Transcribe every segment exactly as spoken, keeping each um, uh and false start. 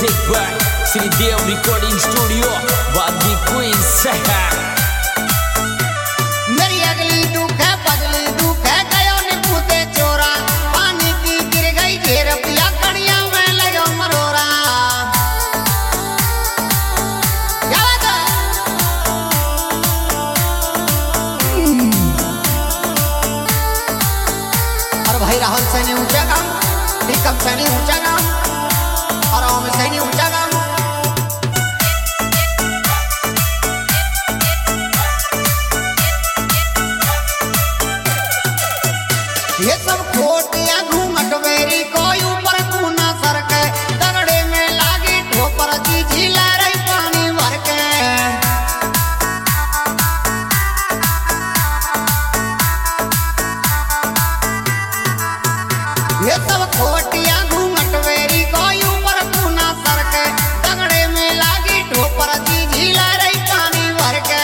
Music by Sridev Recording Studio, Badi Queens. मेरी अगली दुख है बदली दुख है गयो ने पूते चोरा पानी की गिर गई ढेर पिया कड़िया में लगो मरोरा। क्या बात है? और भाई राहुल सैनी ऊंचा काम, निकम सैनी ऊंचा काम और ओम सैनी ऊंचा काम। ये सब खोटिया घूमट वेरी कोई ऊपर कूना सर के दगड़े में लागी ठोपर जी झीला रही पानी भर के। ये सब खोटिया घूमट वेरी कोई ऊपर कूना सर के दगड़े में लागी ठोपर जी झीला रही पानी भर के।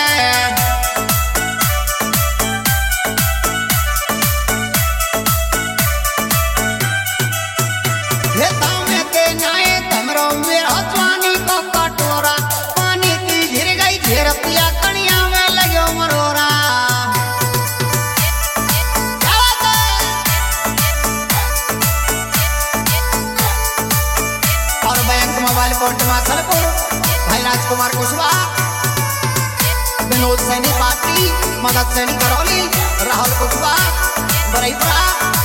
पिया कणिया में लगो मरोरा। और बैंक मोबाइल कोर्ट मासलपुर भाई राजकुमार कुशवाहा, विनोद सैनी पार्टी, मदद सैनी करौली, राहुल कुशवाहा बरईपुरा।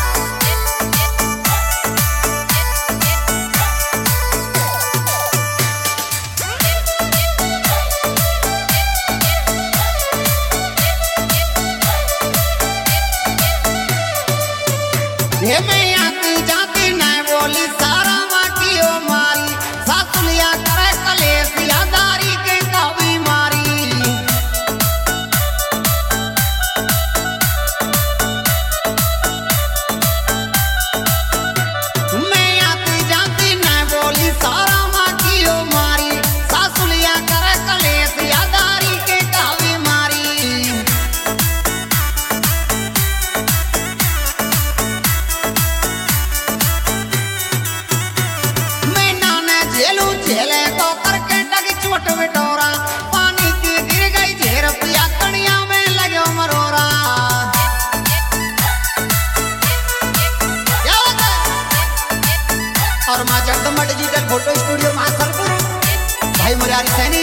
ये मैं आती जाती नहीं बोली सारा माटी ओ मारी सासुलिया करे कलेश यादारी के कभी मारी। मैं आती जाती नहीं बोली सारा माटी ओ मारी सासुलिया करे कलेश यादारी के कभी मारी। झेले तो करके डगी चोट बिटोरा पानी की गिर गई ढेर पिया कणिया में लगो मरोरा। क्या बात है? और मां Jagdamba digital photo studio Masalpur भाई मुरारी सैनी।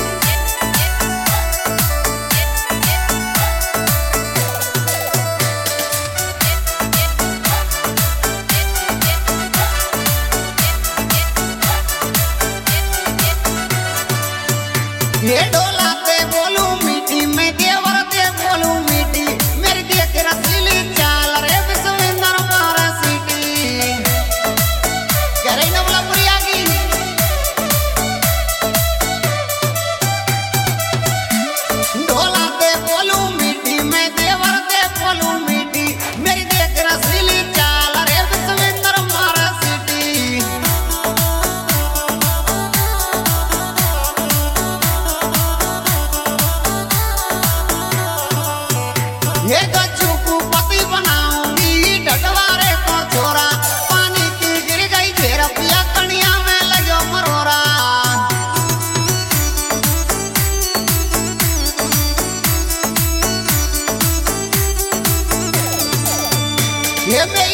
ये डोला ते बोलू मीठी मैं देवर ते बोलू मीठी मेरी देख रसीली चाल रे विश्वेंद्र मारा सीटी। कह रही नवला पुरिया की डोला ते बोलू मीठी मैं देवर ते बोलू मीठी मेरी देख रसीली चाल रे विश्वेंद्र मारा सीटी। ये गज्जू को पति बनाऊंगी डटवारे को छोरा पानी की गिर गई ढेर पिया कणिया में लगो मरोरा। ये